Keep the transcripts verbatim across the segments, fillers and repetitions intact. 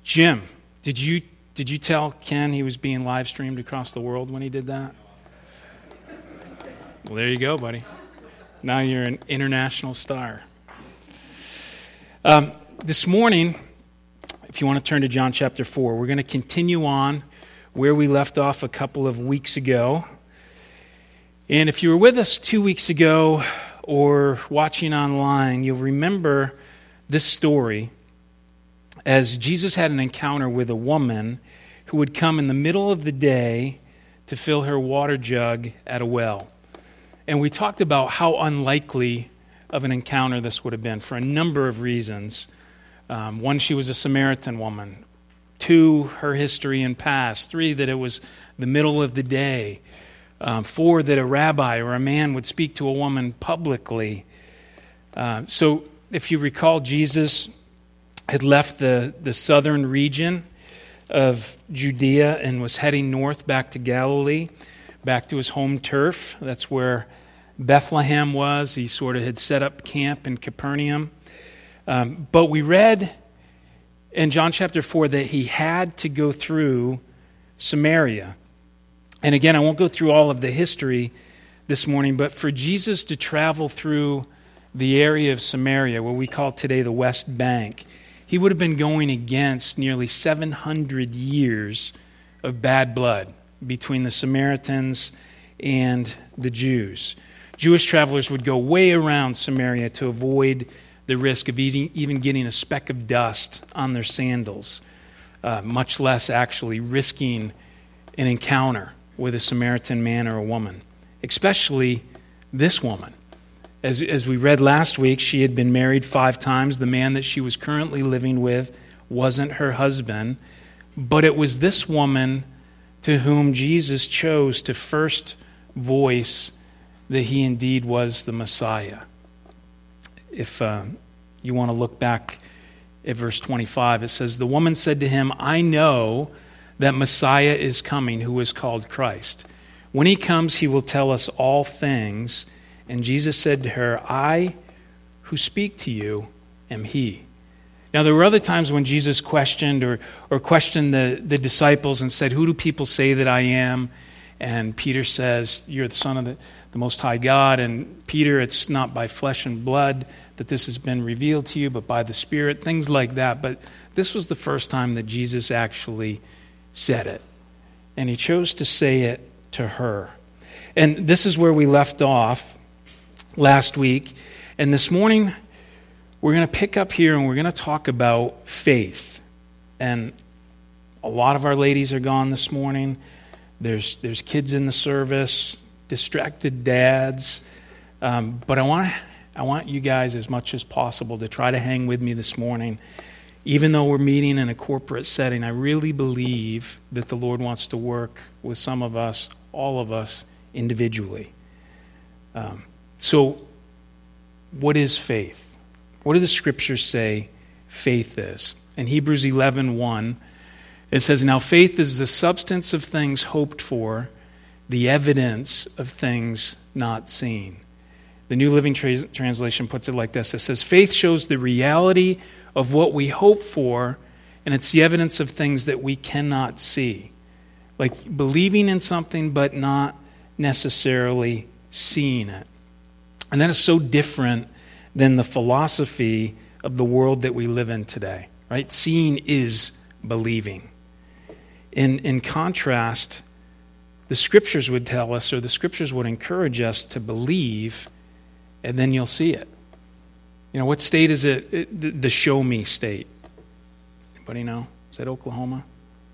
Jim, did you did you tell Ken he was being live streamed across the world when he did that? Well, there you go, buddy. Now you're an international star. Um, this morning, if you want to turn to John chapter four, we're going to continue on where we left off a couple of weeks ago. And if you were with us two weeks ago or watching online, you'll remember this story as Jesus had an encounter with a woman who would come in the middle of the day to fill her water jug at a well. And we talked about how unlikely of an encounter this would have been for a number of reasons. Um, one, she was a Samaritan woman. Two, her history and past. Three, that it was the middle of the day. Um, four, that a rabbi or a man would speak to a woman publicly. Uh, so if you recall, Jesus had left the, the southern region of Judea and was heading north back to Galilee, back to his home turf. That's where Bethlehem was. He sort of had set up camp in Capernaum. Um, but we read in John chapter four that he had to go through Samaria. And again, I won't go through all of the history this morning, but for Jesus to travel through the area of Samaria, what we call today the West Bank, he would have been going against nearly seven hundred years of bad blood between the Samaritans and the Jews. Jewish travelers would go way around Samaria to avoid the risk of eating, even getting a speck of dust on their sandals, uh, much less actually risking an encounter with a Samaritan man or a woman, especially this woman. As, as we read last week, she had been married five times. The man that she was currently living with wasn't her husband, but it was this woman to whom Jesus chose to first voice that he indeed was the Messiah. If uh, you want to look back at verse twenty-five, it says, "The woman said to him, 'I know that Messiah is coming, who is called Christ. When he comes, he will tell us all things.' And Jesus said to her, 'I who speak to you am he.'" Now, there were other times when Jesus questioned or, or questioned the, the disciples and said, "Who do people say that I am?" And Peter says, "You're the Son of the, the Most High God." And Peter, "It's not by flesh and blood that this has been revealed to you, but by the Spirit," things like that. But this was the first time that Jesus actually said it. And he chose to say it to her. And this is where we left off last week. And this morning, we're going to pick up here and we're going to talk about faith. And a lot of our ladies are gone this morning. There's there's kids in the service, distracted dads. Um, but I want I want you guys as much as possible to try to hang with me this morning. Even though we're meeting in a corporate setting, I really believe that the Lord wants to work with some of us, all of us, individually. Um, so, what is faith? What do the Scriptures say faith is? In Hebrews eleven one, it says, "Now faith is the substance of things hoped for, the evidence of things not seen." The New Living Tra- Translation puts it like this. It says, "Faith shows the reality of what we hope for, and it's the evidence of things that we cannot see." Like believing in something but not necessarily seeing it. And that is so different than the philosophy of the world that we live in today, right? Seeing is believing. In, in contrast, the Scriptures would tell us, or the Scriptures would encourage us to believe, and then you'll see it. You know, what state is it? it the, the show me state. Anybody know? Is that Oklahoma?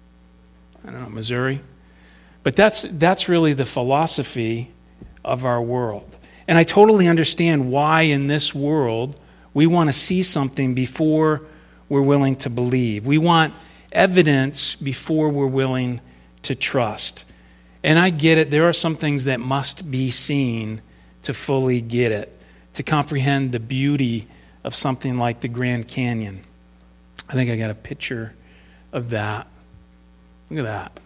I don't know, Missouri? But that's that's really the philosophy of our world. And I totally understand why in this world we want to see something before we're willing to believe. We want evidence before we're willing to trust. And I get it. There are some things that must be seen to fully get it, to comprehend the beauty of something like the Grand Canyon. I think I got a picture of that. Look at that.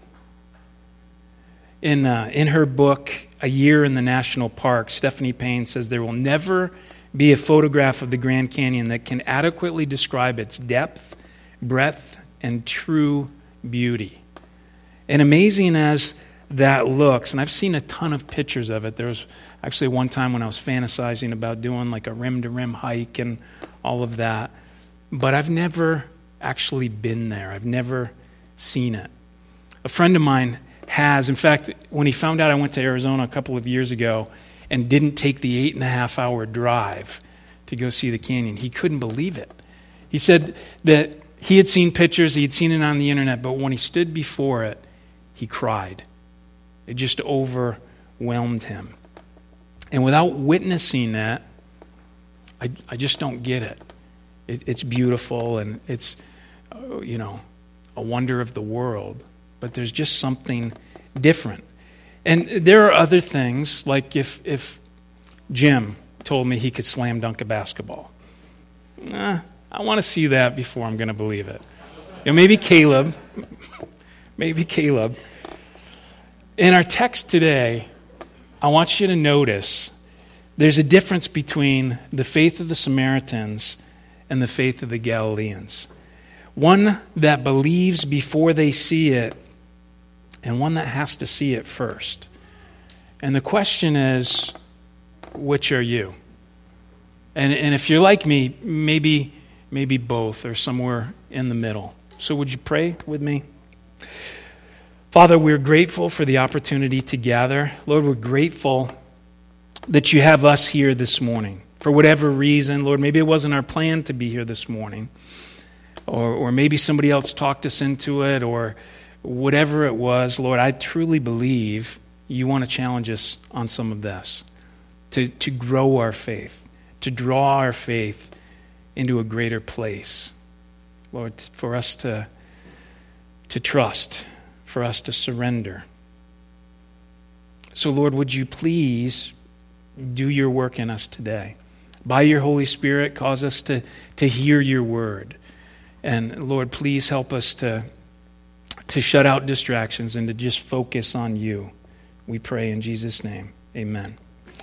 In uh, in her book, A Year in the National Park, Stephanie Payne says there will never be a photograph of the Grand Canyon that can adequately describe its depth, breadth, and true beauty. And amazing as that looks, and I've seen a ton of pictures of it. There was actually one time when I was fantasizing about doing like a rim-to-rim hike and all of that, but I've never actually been there. I've never seen it. A friend of mine has. In fact, when he found out I went to Arizona a couple of years ago and didn't take the eight and a half hour drive to go see the canyon, he couldn't believe it. He said that he had seen pictures, he had seen it on the internet, but when he stood before it, he cried. It just overwhelmed him. And without witnessing that, I, I just don't get it. it. It's beautiful and it's, uh, you know, a wonder of the world. But there's just something different. And there are other things, like if if Jim told me he could slam dunk a basketball. Eh, I want to see that before I'm going to believe it. You know, maybe Caleb. Maybe Caleb. In our text today, I want you to notice there's a difference between the faith of the Samaritans and the faith of the Galileans. One that believes before they see it, and one that has to see it first. And the question is, which are you? And and if you're like me, maybe maybe both or somewhere in the middle. So would you pray with me? Father, we're grateful for the opportunity to gather. Lord, we're grateful that you have us here this morning. For whatever reason, Lord, maybe it wasn't our plan to be here this morning. Or or maybe somebody else talked us into it, or whatever it was, Lord, I truly believe you want to challenge us on some of this, to, to grow our faith, to draw our faith into a greater place. Lord, for us to, to trust, for us to surrender. So, Lord, would you please do your work in us today? By your Holy Spirit, cause us to, to hear your word. And, Lord, please help us to to shut out distractions and to just focus on you. We pray in Jesus' name. Amen.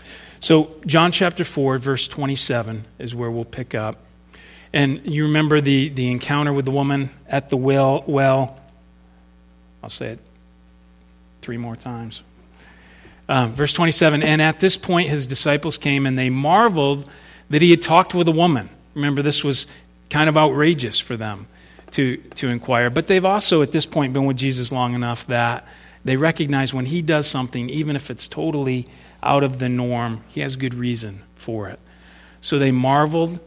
So John chapter four, verse twenty-seven is where we'll pick up. And you remember the, the encounter with the woman at the well. Well, I'll say it three more times. Um, verse twenty-seven, and at this point his disciples came and they marveled that he had talked with a woman. Remember, this was kind of outrageous for them to, to inquire. But they've also, at this point, been with Jesus long enough that they recognize when he does something, even if it's totally out of the norm, he has good reason for it. So they marveled,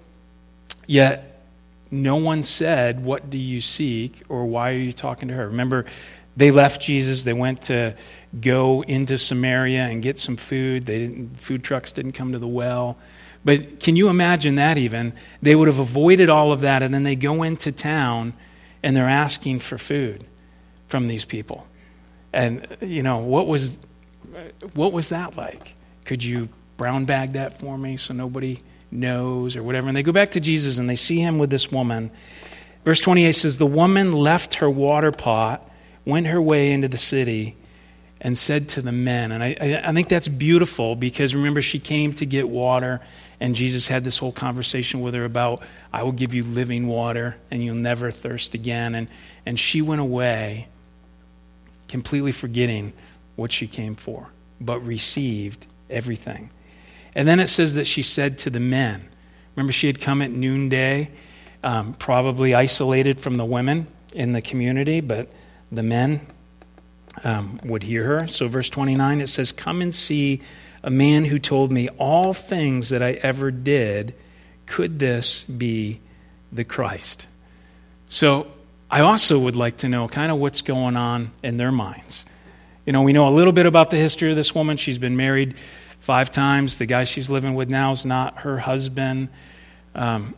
yet no one said, "What do you seek?" or "Why are you talking to her?" Remember, they left Jesus. They went to go into Samaria and get some food. They didn't, food trucks didn't come to the well. But can you imagine that even? They would have avoided all of that, and then they go into town, and they're asking for food from these people. And, you know, what was what was that like? Could you brown bag that for me so nobody knows or whatever? And they go back to Jesus, and they see him with this woman. Verse twenty-eight says, the woman left her water pot, went her way into the city, and said to the men. And I, I think that's beautiful because, remember, she came to get water, and Jesus had this whole conversation with her about, I will give you living water, and you'll never thirst again. And, and she went away completely forgetting what she came for, but received everything. And then it says that she said to the men. Remember, she had come at noonday, um, probably isolated from the women in the community, but the men Um, would hear her. So verse twenty-nine, it says, come and see a man who told me all things that I ever did. Could this be the Christ? So I also would like to know kind of what's going on in their minds. You know, we know a little bit about the history of this woman. She's been married five times. The guy she's living with now is not her husband. Um,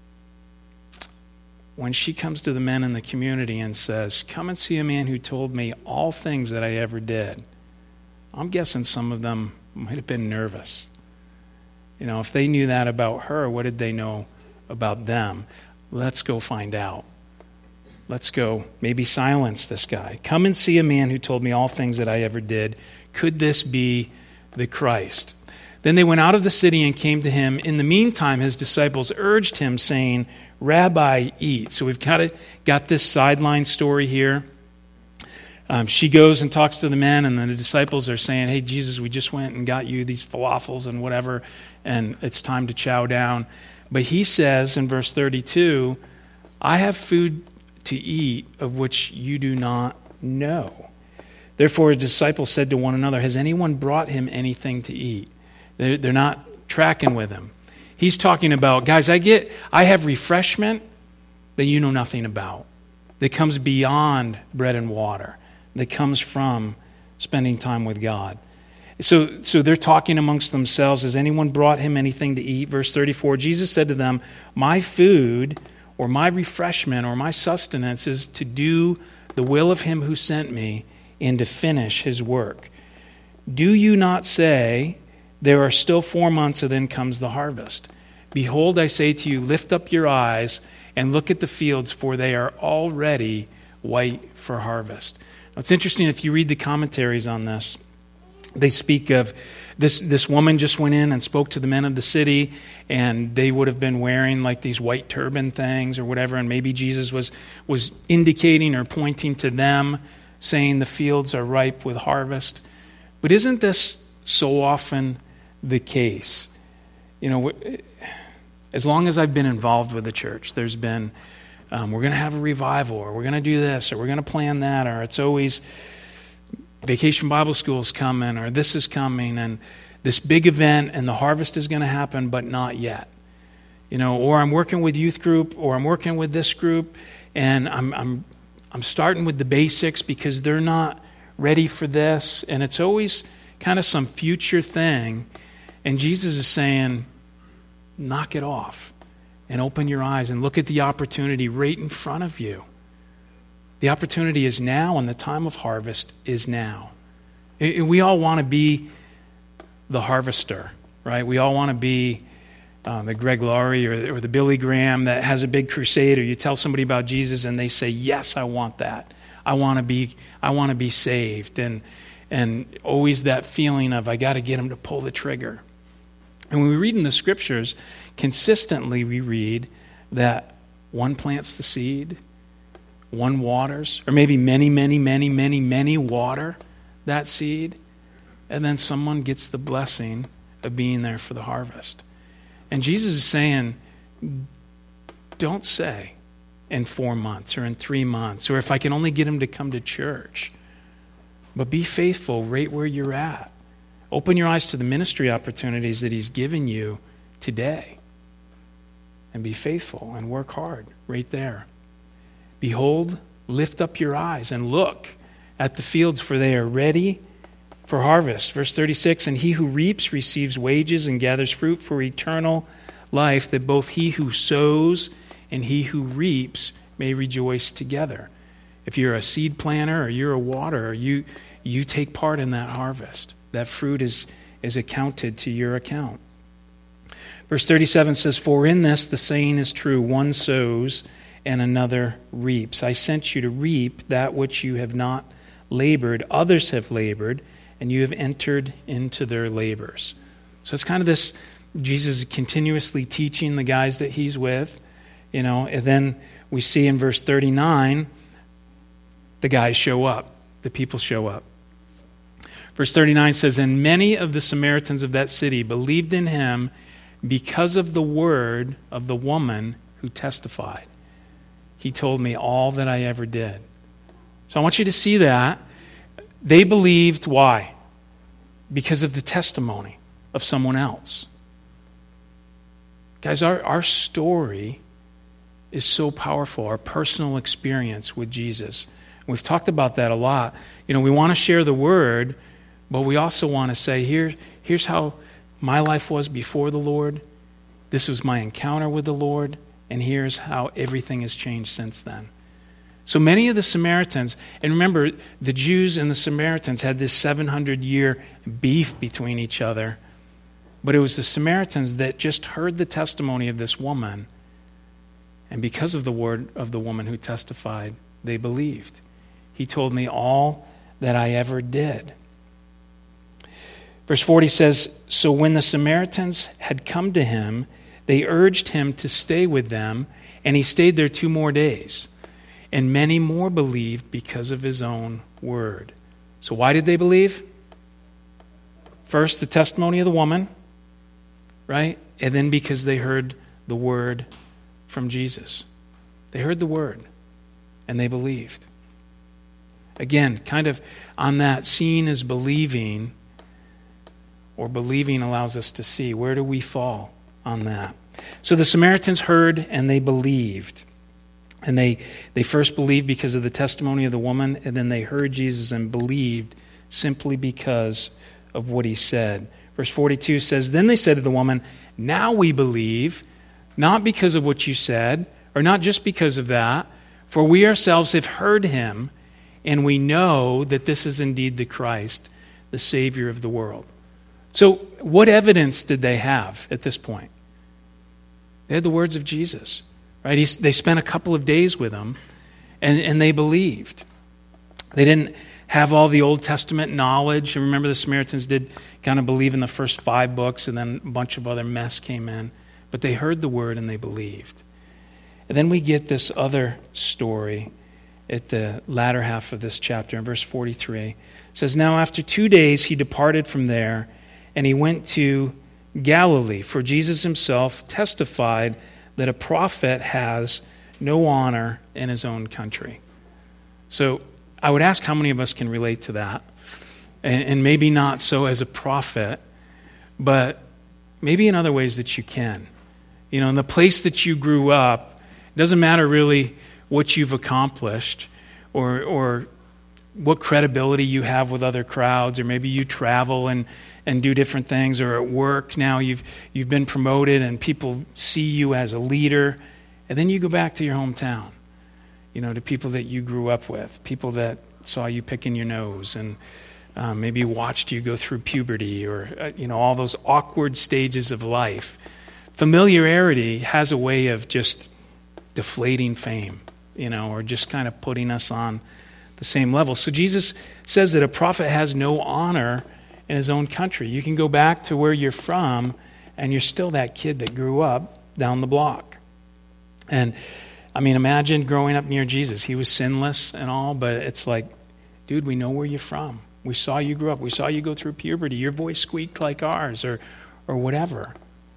When she comes to the men in the community and says, come and see a man who told me all things that I ever did, I'm guessing some of them might have been nervous. You know, if they knew that about her, what did they know about them? Let's go find out. Let's go maybe silence this guy. Come and see a man who told me all things that I ever did. Could this be the Christ? Then they went out of the city and came to him. In the meantime, his disciples urged him, saying, Rabbi, eat. So we've got, it, got this sideline story here. Um, she goes and talks to the men, and then the disciples are saying, hey, Jesus, we just went and got you these falafels and whatever, and it's time to chow down. But he says in verse thirty-two, I have food to eat of which you do not know. Therefore, his disciples said to one another, has anyone brought him anything to eat? They're, they're not tracking with him. He's talking about, guys, I get, I have refreshment that you know nothing about, that comes beyond bread and water, that comes from spending time with God. So, so they're talking amongst themselves. Has anyone brought him anything to eat? Verse thirty-four, Jesus said to them, my food or my refreshment or my sustenance is to do the will of him who sent me and to finish his work. Do you not say, there are still four months and then comes the harvest? Behold, I say to you, lift up your eyes and look at the fields, for they are already white for harvest. Now, it's interesting if you read the commentaries on this. They speak of this, this woman just went in and spoke to the men of the city, and they would have been wearing like these white turban things or whatever, and maybe Jesus was, was indicating or pointing to them, saying the fields are ripe with harvest. But isn't this so often the case? You know, as long as I've been involved with the church, there's been, um, we're going to have a revival, or we're going to do this, or we're going to plan that, or it's always Vacation Bible School's coming, or this is coming, and this big event, and the harvest is going to happen, but not yet. You know, or I'm working with youth group, or I'm working with this group, and I'm I'm I'm starting with the basics because they're not ready for this, and it's always kind of some future thing. And Jesus is saying, knock it off and open your eyes and look at the opportunity right in front of you. The opportunity is now, and the time of harvest is now. We all want to be the harvester, right? We all want to be um, the Greg Laurie or, or the Billy Graham that has a big crusade, or you tell somebody about Jesus and they say, yes, I want that. I want to be, I want to be saved. And, and always that feeling of, I got to get him to pull the trigger. And when we read in the scriptures, consistently we read that one plants the seed, one waters, or maybe many, many, many, many, many water that seed, and then someone gets the blessing of being there for the harvest. And Jesus is saying, don't say in four months or in three months, or if I can only get him to come to church, but be faithful right where you're at. Open your eyes to the ministry opportunities that he's given you today, and be faithful and work hard right there. Behold, lift up your eyes and look at the fields, for they are ready for harvest. Verse thirty-six, and he who reaps receives wages and gathers fruit for eternal life, that both he who sows and he who reaps may rejoice together. If you're a seed planter or you're a waterer, you, you take part in that harvest. That fruit is, is accounted to your account. Verse thirty-seven says, for in this the saying is true, one sows and another reaps. I sent you to reap that which you have not labored. Others have labored, and you have entered into their labors. So it's kind of this, Jesus continuously teaching the guys that he's with, you know, and then we see in verse thirty-nine, the guys show up, the people show up. Verse thirty-nine says, and many of the Samaritans of that city believed in him because of the word of the woman who testified. He told me all that I ever did. So I want you to see that. They believed, why? Because of the testimony of someone else. Guys, our, our story is so powerful, our personal experience with Jesus. We've talked about that a lot. You know, we want to share the word, but we also want to say, here, here's how my life was before the Lord. This was my encounter with the Lord. And here's how everything has changed since then. So many of the Samaritans, and remember, the Jews and the Samaritans had this seven hundred year beef between each other. But it was the Samaritans that just heard the testimony of this woman. And because of the word of the woman who testified, they believed. He told me all that I ever did. Verse forty says, so when the Samaritans had come to him, they urged him to stay with them, And he stayed there two more days. And many more believed because of his own word. So why did they believe? First, the testimony of the woman, right? And then because they heard the word from Jesus. They heard the word and they believed. Again, kind of on that, seeing is believing, or believing allows us to see. Where do we fall on that? So the Samaritans heard and they believed. And they, they first believed because of the testimony of the woman, and then they heard Jesus and believed simply because of what he said. Verse forty-two says, "Then they said to the woman, 'Now we believe, not because of what you said, or not just because of that, for we ourselves have heard him, and we know that this is indeed the Christ, the Savior of the world.'" So what evidence did they have at this point? They had the words of Jesus. Right? He's, they spent a couple of days with him, and, and they believed. They didn't have all the Old Testament knowledge. And remember, the Samaritans did kind of believe in the first five books, and then a bunch of other mess came in. But they heard the word and they believed. And then we get this other story at the latter half of this chapter in verse forty-three. It says, "Now after two days he departed from there, and he went to Galilee, for Jesus himself testified that a prophet has no honor in his own country." So I would ask how many of us can relate to that. And, and maybe not so as a prophet, but maybe in other ways that you can. You know, in the place that you grew up, it doesn't matter really what you've accomplished or or what credibility you have with other crowds, or maybe you travel and and do different things, or at work now you've you've been promoted and people see you as a leader, and then you go back to your hometown, you know, to people that you grew up with, people that saw you picking your nose and um, maybe watched you go through puberty, or uh, you know, all those awkward stages of life. Familiarity has a way of just deflating fame, you know, or just kind of putting us on the same level. So Jesus says that a prophet has no honor in his own country. You can go back to where you're from, and you're still that kid that grew up down the block. And I mean, imagine growing up near Jesus. He was sinless and all, but it's like, dude, we know where you're from. We saw you grow up. We saw you go through puberty. Your voice squeaked like ours, or or whatever.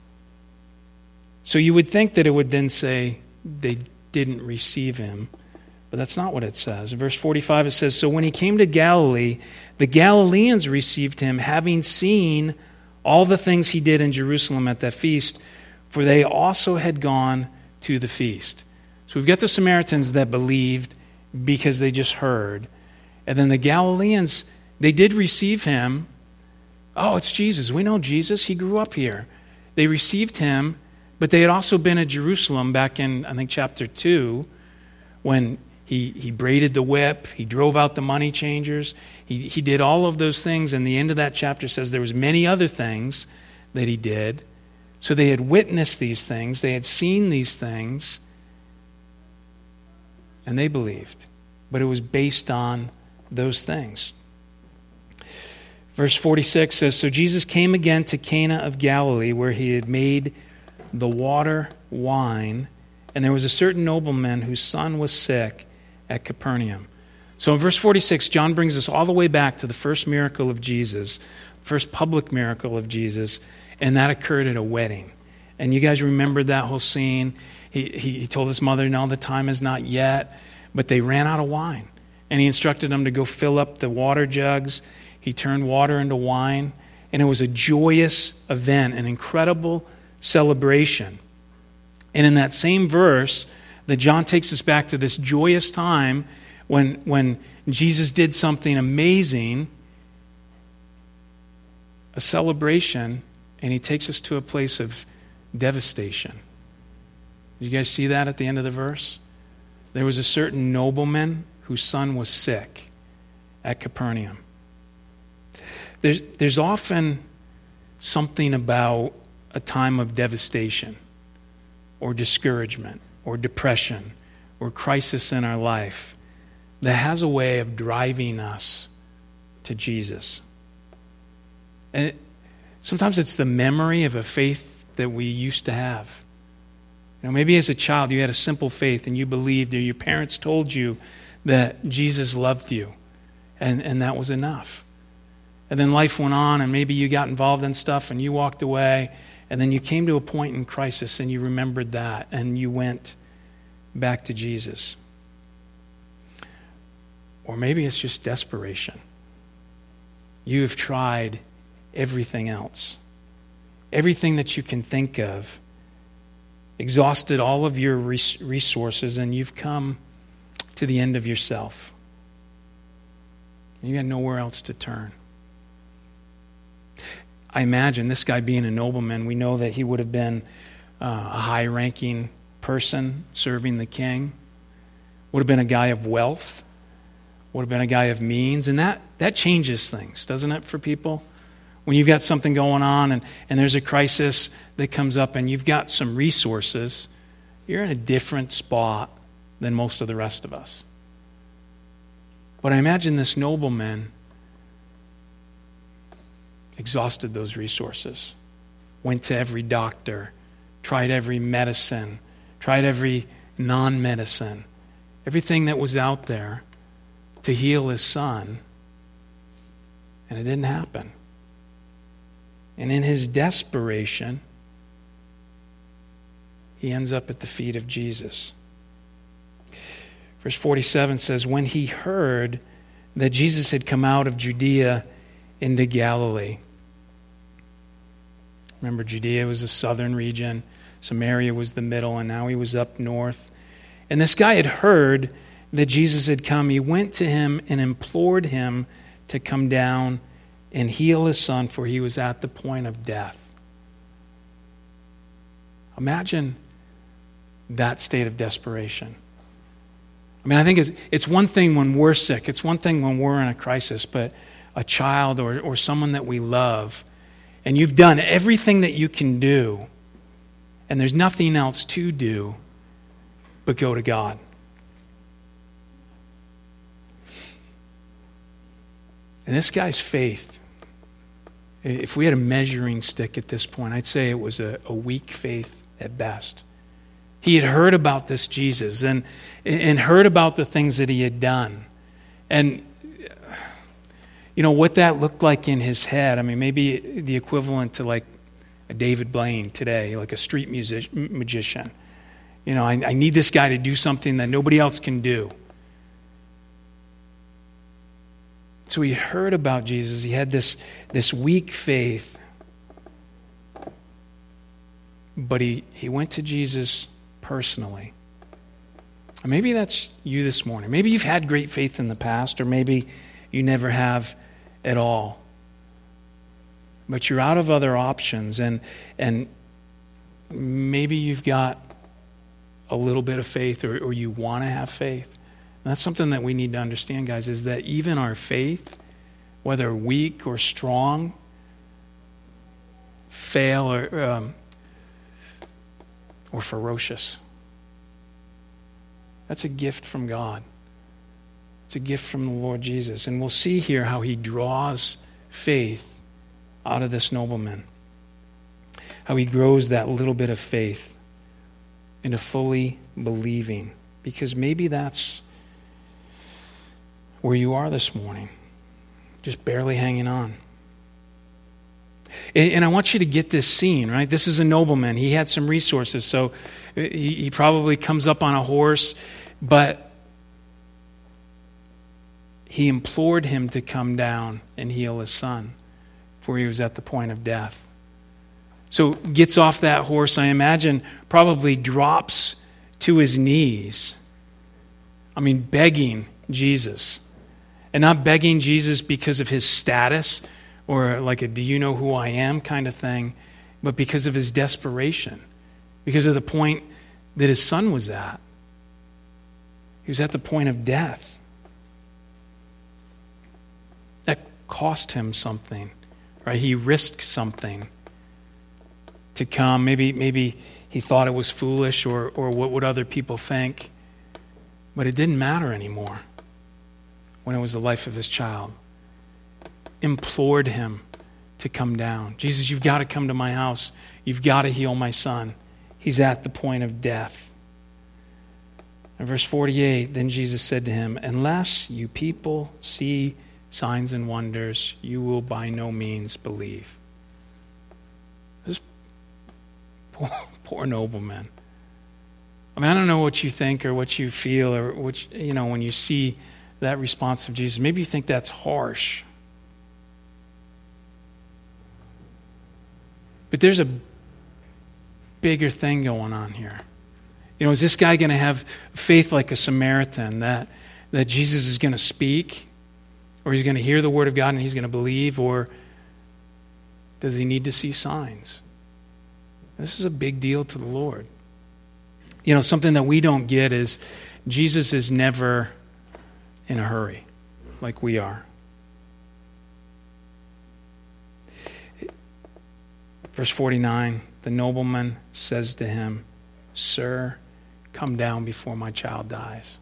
So you would think that it would then say they didn't receive him, but that's not what it says. In verse forty-five it says, "So when he came to Galilee, the Galileans received him, having seen all the things he did in Jerusalem at that feast, for they also had gone to the feast." So we've got the Samaritans that believed because they just heard. And then the Galileans, they did receive him. Oh, it's Jesus. We know Jesus. He grew up here. They received him, but they had also been at Jerusalem back in, I think, chapter two, when he, he braided the whip, he drove out the money changers, he, he did all of those things, and the end of that chapter says there was many other things that he did. So they had witnessed these things, they had seen these things, and they believed. But it was based on those things. Verse forty-six says, "So Jesus came again to Cana of Galilee, where he had made the water wine, and there was a certain nobleman whose son was sick at Capernaum." So in verse forty-six, John brings us all the way back to the first miracle of Jesus, first public miracle of Jesus, and that occurred at a wedding. And you guys remember that whole scene. He, he, he told his mother, "No, the time is not yet," but they ran out of wine. And he instructed them to go fill up the water jugs. He turned water into wine, and it was a joyous event, an incredible celebration. And in that same verse, that John takes us back to this joyous time when, when Jesus did something amazing, a celebration, and he takes us to a place of devastation. Did you guys see that at the end of the verse? There was a certain nobleman whose son was sick at Capernaum. There's, there's often something about a time of devastation or discouragement or depression or crisis in our life that has a way of driving us to Jesus. And it, sometimes it's the memory of a faith that we used to have. You know, maybe as a child you had a simple faith and you believed, or your parents told you that Jesus loved you, and, and that was enough. And then life went on, and maybe you got involved in stuff and you walked away, and then you came to a point in crisis and you remembered that and you went back to Jesus. Or maybe it's just desperation. You have tried everything else, everything that you can think of, exhausted all of your res- resources, and you've come to the end of yourself. You got nowhere else to turn. I imagine this guy being a nobleman, we know that he would have been uh, a high-ranking person serving the king, would have been a guy of wealth, would have been a guy of means, and that, that changes things, doesn't it, for people? When you've got something going on and, and there's a crisis that comes up and you've got some resources, you're in a different spot than most of the rest of us. But I imagine this nobleman exhausted those resources, went to every doctor, tried every medicine, tried every non-medicine, everything that was out there to heal his son, and it didn't happen. And in his desperation, he ends up at the feet of Jesus. Verse forty-seven says, when he heard that Jesus had come out of Judea into Galilee. Remember, Judea was the southern region, Samaria was the middle, and now he was up north. And this guy had heard that Jesus had come. He went to him and implored him to come down and heal his son, for he was at the point of death. Imagine that state of desperation. I mean, I think it's, it's one thing when we're sick. It's one thing when we're in a crisis, but a child or, or someone that we love, and you've done everything that you can do, and there's nothing else to do but go to God. And this guy's faith, if we had a measuring stick at this point, I'd say it was a, a weak faith at best. He had heard about this Jesus and, and heard about the things that he had done. And, you know, what that looked like in his head, I mean, maybe the equivalent to like a David Blaine today, like a street music, magician. You know, I, I need this guy to do something that nobody else can do. So he heard about Jesus. He had this, this weak faith. But he, he went to Jesus personally. Or maybe that's you this morning. Maybe you've had great faith in the past, or maybe you never have at all. But you're out of other options, and and maybe you've got a little bit of faith, or, or you want to have faith. And that's something that we need to understand, guys, is that even our faith, whether weak or strong, fail or um, or ferocious, that's a gift from God. It's a gift from the Lord Jesus. And we'll see here how he draws faith out of this nobleman. How he grows that little bit of faith into fully believing. Because maybe that's where you are this morning. Just barely hanging on. And, and I want you to get this scene, right? This is a nobleman. He had some resources, so he, he probably comes up on a horse, but he implored him to come down and heal his son, for he was at the point of death. So gets off that horse, I imagine, probably drops to his knees. I mean, begging Jesus. And not begging Jesus because of his status or like a do you know who I am kind of thing, but because of his desperation, because of the point that his son was at. He was at the point of death. That cost him something, right? He risked something to come. Maybe, maybe he thought it was foolish, or, or what would other people think, but it didn't matter anymore. When it was the life of his child, implored him to come down. Jesus, you've got to come to my house. You've got to heal my son. He's at the point of death. In verse forty-eight, then Jesus said to him, unless you people see signs and wonders, you will by no means believe. This poor, poor nobleman. I mean, I don't know what you think or what you feel or what, you know, when you see that response of Jesus. Maybe you think that's harsh. But there's a bigger thing going on here. You know, is this guy going to have faith like a Samaritan, that, that Jesus is going to speak, or he's going to hear the word of God and he's going to believe, or does he need to see signs? This is a big deal to the Lord. You know, something that we don't get is Jesus is never in a hurry like we are. Verse forty-nine, the nobleman says to him, Sir, come down before my child dies.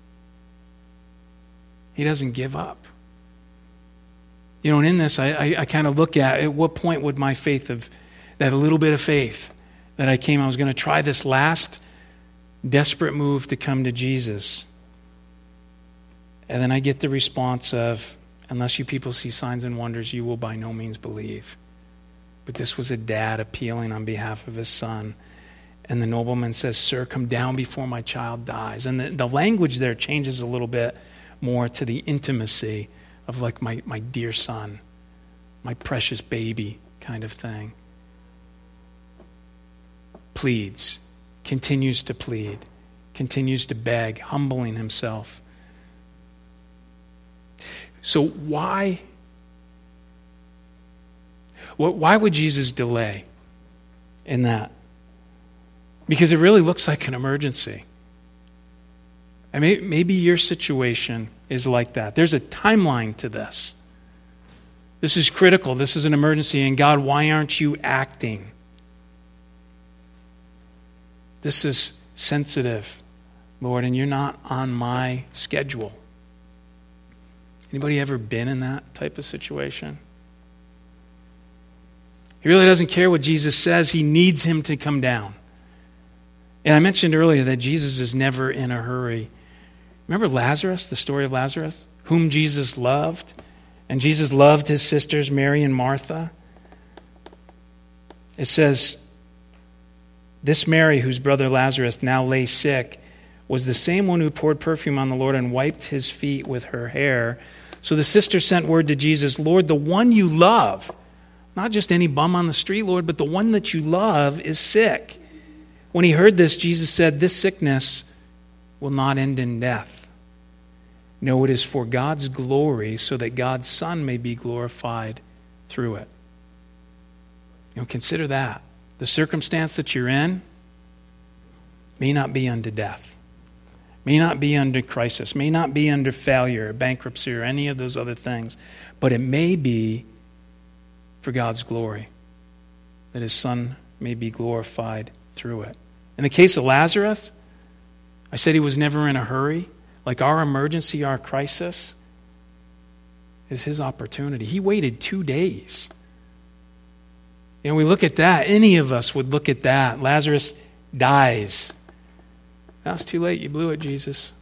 He doesn't give up. You know, and in this, I, I, I kind of look at, at what point would my faith have, that little bit of faith that I came, I was going to try this last desperate move to come to Jesus. And then I get the response of, unless you people see signs and wonders, you will by no means believe. But this was a dad appealing on behalf of his son. And the nobleman says, Sir, come down before my child dies. And the, the language there changes a little bit more to the intimacy of like my, my dear son, my precious baby kind of thing. Pleads, continues to plead, continues to beg, humbling himself. So why, why would Jesus delay in that? Because it really looks like an emergency. I mean, maybe your situation is like that. There's a timeline to this. This is critical. This is an emergency. And God, why aren't you acting? This is sensitive, Lord, and you're not on my schedule. Anybody ever been in that type of situation? He really doesn't care what Jesus says. He needs him to come down. And I mentioned earlier that Jesus is never in a hurry. Remember Lazarus, the story of Lazarus, whom Jesus loved? And Jesus loved his sisters, Mary and Martha. It says, this Mary, whose brother Lazarus now lay sick, was the same one who poured perfume on the Lord and wiped his feet with her hair. So the sister sent word to Jesus, Lord, the one you love, not just any bum on the street, Lord, but the one that you love is sick. When he heard this, Jesus said, this sickness will not end in death. No, it is for God's glory, so that God's Son may be glorified through it. You know, consider that. The circumstance that you're in may not be unto death, may not be under crisis, may not be under failure, bankruptcy, or any of those other things, but it may be for God's glory, that his Son may be glorified through it. In the case of Lazarus, I said he was never in a hurry. Like our emergency, our crisis, is his opportunity. He waited two days. And we look at that, any of us would look at that. Lazarus dies. Now it's too late. You blew it, Jesus.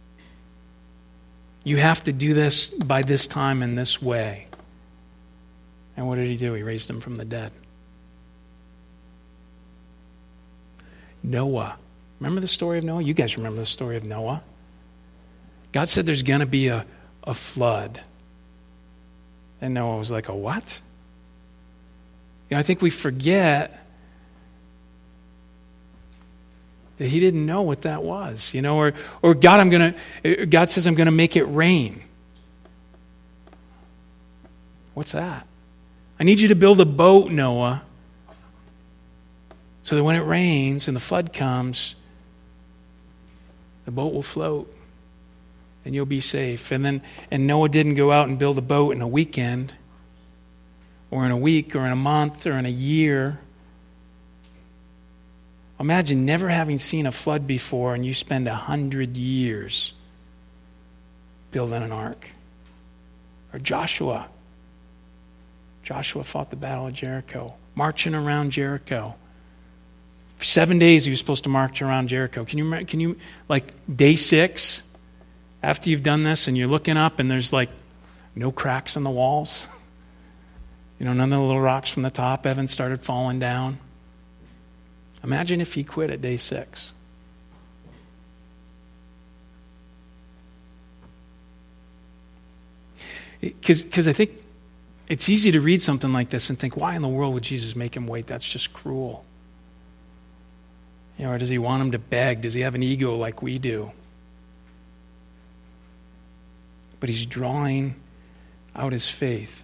You have to do this by this time in this way. And what did he do? He raised him from the dead. Noah. Remember the story of Noah? You guys remember the story of Noah? God said there's going to be a, a flood. And Noah was like, a what? You know, I think we forget that he didn't know what that was. You know, or or God, I'm going to. God says I'm going to make it rain. What's that? I need you to build a boat, Noah, so that when it rains and the flood comes, the boat will float and you'll be safe. And then, and Noah didn't go out and build a boat in a weekend or in a week or in a month or in a year. Imagine never having seen a flood before and you spend a hundred years building an ark. Or Joshua. Joshua fought the battle of Jericho, marching around Jericho For seven days he was supposed to march around Jericho. Can you, can you, like day six, after you've done this and you're looking up and there's like no cracks in the walls? You know, none of the little rocks from the top haven't started falling down. Imagine if he quit at day six. Because I think it's easy to read something like this and think, why in the world would Jesus make him wait? That's just cruel. You know, or does he want him to beg? Does he have an ego like we do? But he's drawing out his faith.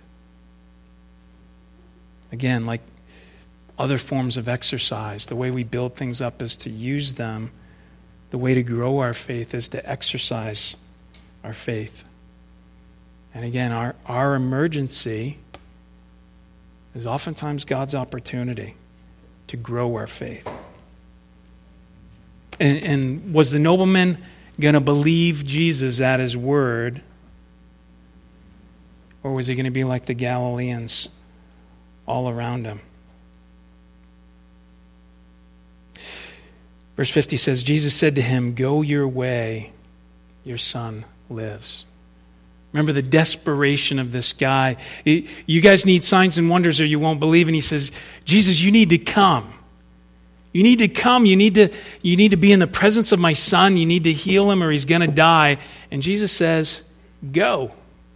Again, like other forms of exercise, the way we build things up is to use them. The way to grow our faith is to exercise our faith. And again, our, our emergency is oftentimes God's opportunity to grow our faith. And, and was the nobleman going to believe Jesus at his word? Or was he going to be like the Galileans all around him? Verse fifty says, Jesus said to him, "Go your way, your son lives." Remember the desperation of this guy. You guys need signs and wonders or you won't believe. And he says, Jesus, you need to come. You need to come. You need to, you need to be in the presence of my son. You need to heal him or he's going to die. And Jesus says, go.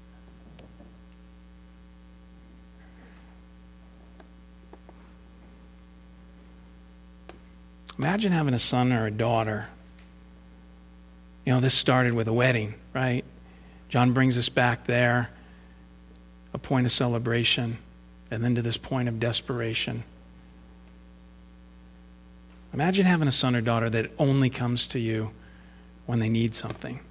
Imagine having a son or a daughter. You know, this started with a wedding, right? John brings us back there, a point of celebration, and then to this point of desperation. Imagine having a son or daughter that only comes to you when they need something.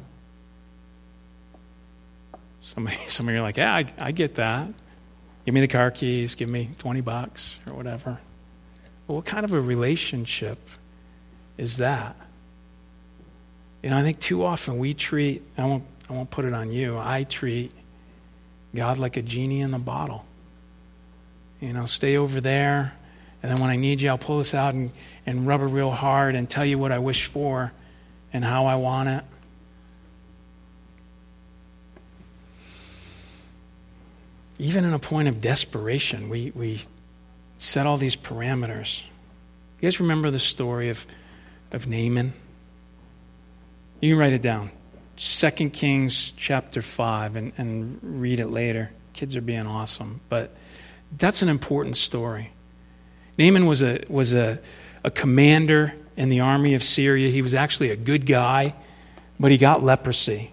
Somebody, some of you are like, yeah, I, I get that. Give me the car keys, give me twenty bucks or whatever. Well, what kind of a relationship is that? You know, I think too often we treat, I won't, I won't put it on you, I treat God like a genie in a bottle. You know, stay over there, and then when I need you, I'll pull this out and, and rub it real hard and tell you what I wish for and how I want it. Even in a point of desperation, we, we set all these parameters. You guys remember the story of, of Naaman? You can write it down. Second Kings chapter five and, and read it later. Kids are being awesome. But that's an important story. Naaman was a was a, a commander in the army of Syria. He was actually a good guy, but he got leprosy.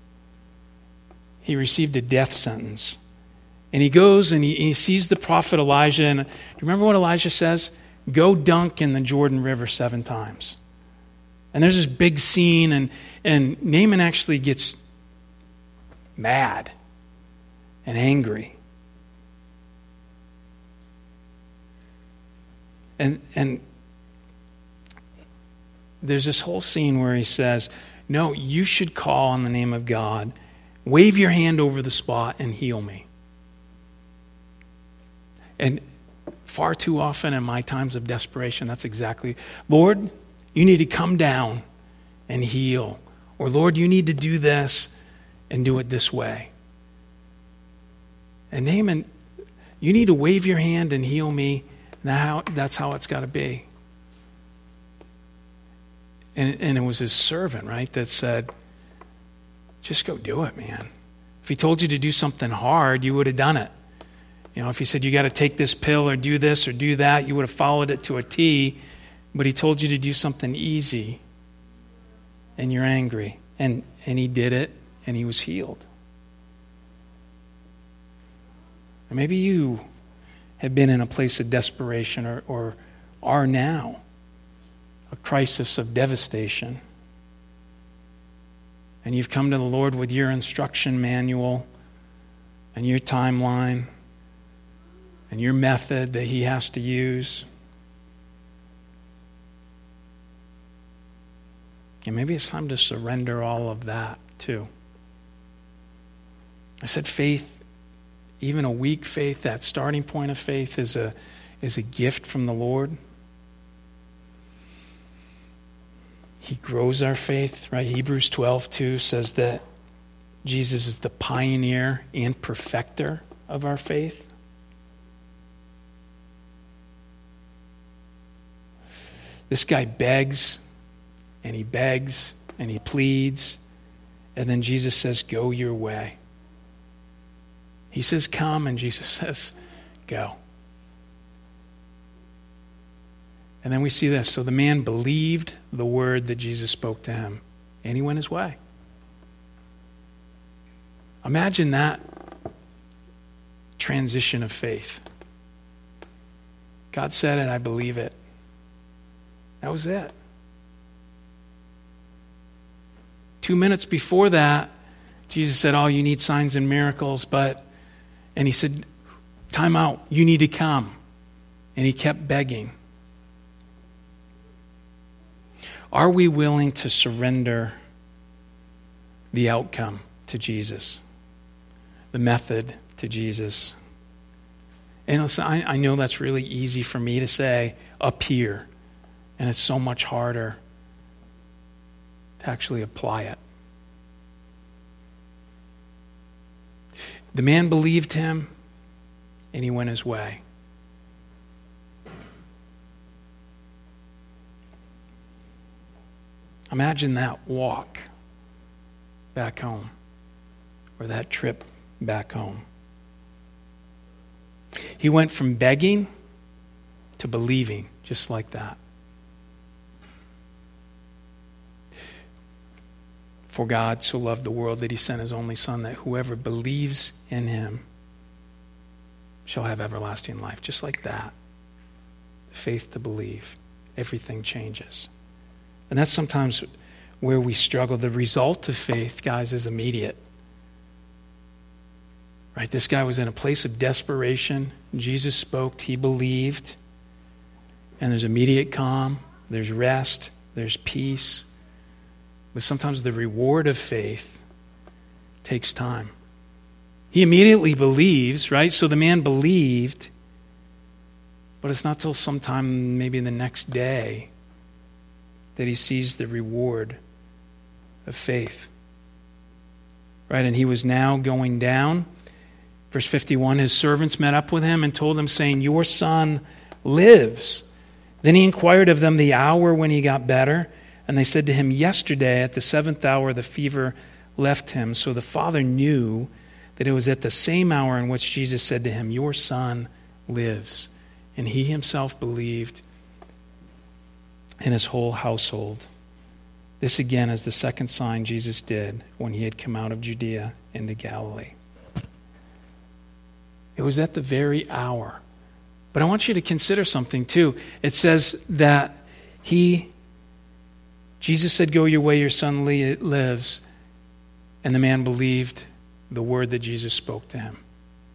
He received a death sentence. And he goes and he, he sees the prophet Elijah. And do you remember what Elijah says? Go dunk in the Jordan River seven times. And there's this big scene, and, and Naaman actually gets mad and angry. And, and there's this whole scene where he says, no, you should call on the name of God, wave your hand over the spot, and heal me. And far too often in my times of desperation, that's exactly, Lord, you need to come down and heal. Or Lord, you need to do this and do it this way. And Naaman, you need to wave your hand and heal me. Now that's how it's got to be. And, and it was his servant, right, that said, just go do it, man. If he told you to do something hard, you would have done it. You know, if he said you got to take this pill or do this or do that, you would have followed it to a T. But he told you to do something easy, and you're angry. And, and he did it, and he was healed. Or maybe you have been in a place of desperation or, or are now a crisis of devastation. And you've come to the Lord with your instruction manual and your timeline and your method that he has to use. And maybe it's time to surrender all of that too. I said faith, even a weak faith, that starting point of faith is a, is a gift from the Lord. He grows our faith, right? Hebrews twelve two says that Jesus is the pioneer and perfecter of our faith. This guy begs, and he begs, and he pleads, and then Jesus says, go your way. He says, come, and Jesus says, go. And then we see this. So the man believed the word that Jesus spoke to him, and he went his way. Imagine that transition of faith. God said it, I believe it. That was it. Two minutes before that, Jesus said, oh, you need signs and miracles, but, and he said, time out, you need to come. And he kept begging. Are we willing to surrender the outcome to Jesus? The method to Jesus? And listen, I, I know that's really easy for me to say up here, and it's so much harder to actually apply it. The man believed him, and he went his way. Imagine that walk back home, or that trip back home. He went from begging to believing, just like that. For God so loved the world that he sent his only Son, that whoever believes in him shall have everlasting life. Just like that. Faith to believe. Everything changes. And that's sometimes where we struggle. The result of faith, guys, is immediate. Right? This guy was in a place of desperation. Jesus spoke. He believed. And there's immediate calm. There's rest. There's peace. But sometimes the reward of faith takes time. He immediately believes, right? So the man believed. But it's not till sometime, maybe the next day, that he sees the reward of faith. Right? And he was now going down. Verse fifty-one, his servants met up with him and told him, saying, your son lives. Then he inquired of them the hour when he got better. And they said to him, yesterday at the seventh hour the fever left him. So the father knew that it was at the same hour in which Jesus said to him, your son lives. And he himself believed, and his whole household. This again is the second sign Jesus did when he had come out of Judea into Galilee. It was at the very hour. But I want you to consider something too. It says that he, Jesus said, go your way, your son lives. And the man believed the word that Jesus spoke to him.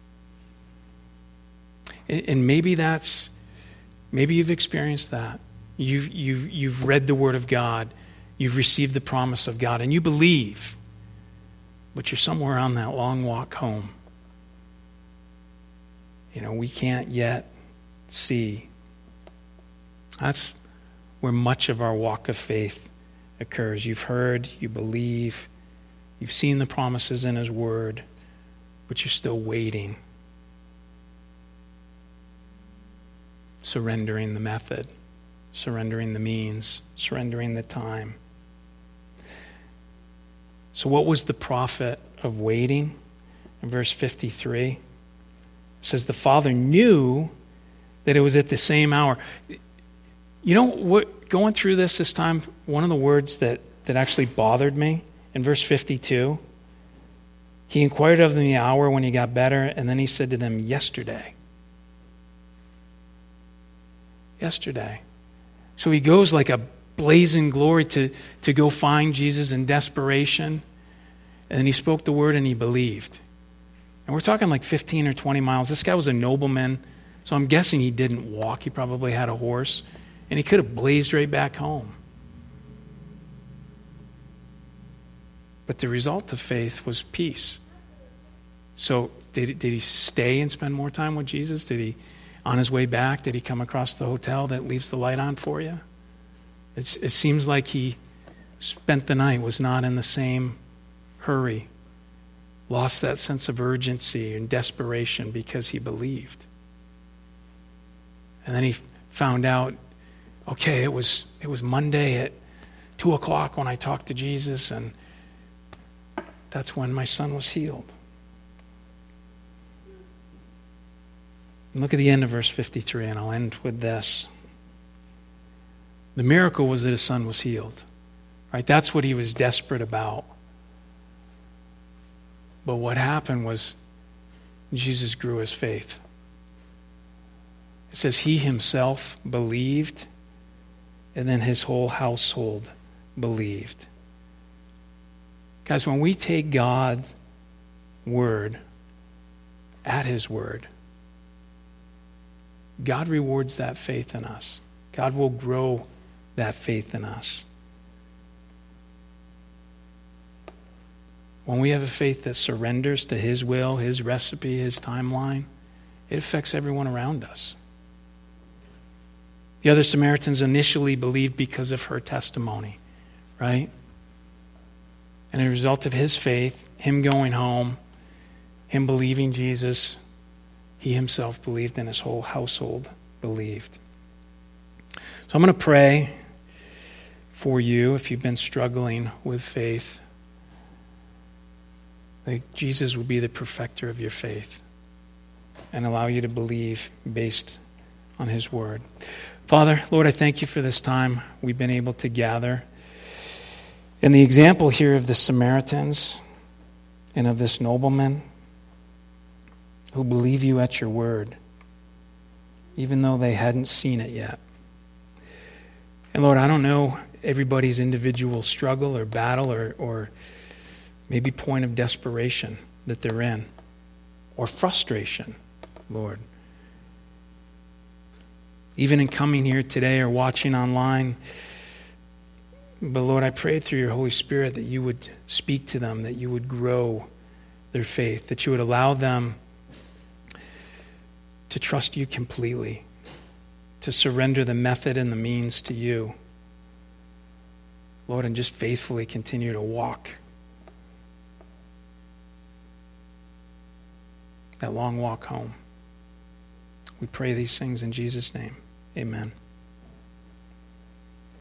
And maybe that's, maybe you've experienced that. You've, you've, you've read the word of God. You've received the promise of God. And you believe. But you're somewhere on that long walk home. You know, we can't yet see. That's where much of our walk of faith occurs. You've heard, you believe, you've seen the promises in his word, but you're still waiting. Surrendering the method, surrendering the means, surrendering the time. So what was the profit of waiting? In verse fifty-three, it says the father knew that it was at the same hour. You know what? Going through this this time, one of the words that, that actually bothered me in verse fifty-two, he inquired of them the hour when he got better, and then he said to them, yesterday. Yesterday. So he goes like a blazing glory to, to go find Jesus in desperation, and then he spoke the word and he believed. And we're talking like fifteen or twenty miles. This guy was a nobleman, so I'm guessing he didn't walk. He probably had a horse. And he could have blazed right back home. But the result of faith was peace. So did, did he stay and spend more time with Jesus? Did he, on his way back, did he come across the hotel that leaves the light on for you? It's, it seems like he spent the night, was not in the same hurry, lost that sense of urgency and desperation because he believed. And then he found out, okay, it was it was Monday at two o'clock when I talked to Jesus, and that's when my son was healed. And look at the end of verse fifty-three, and I'll end with this. The miracle was that his son was healed. Right? That's what he was desperate about. But what happened was Jesus grew his faith. It says he himself believed, and then his whole household believed. Guys, when we take God's word at his word, God rewards that faith in us. God will grow that faith in us. When we have a faith that surrenders to his will, his recipe, his timeline, it affects everyone around us. The other Samaritans initially believed because of her testimony, right? And as a result of his faith, him going home, him believing Jesus, he himself believed and his whole household believed. So I'm going to pray for you if you've been struggling with faith. That Jesus will be the perfecter of your faith and allow you to believe based on his word. Father, Lord, I thank you for this time we've been able to gather. And the example here of the Samaritans and of this nobleman who believe you at your word, even though they hadn't seen it yet. And Lord, I don't know everybody's individual struggle or battle or, or maybe point of desperation that they're in, or frustration, Lord. Even in coming here today or watching online, but Lord, I pray through your Holy Spirit that you would speak to them, that you would grow their faith, that you would allow them to trust you completely, to surrender the method and the means to you, Lord, and just faithfully continue to walk that long walk home. We pray these things in Jesus' name. Amen.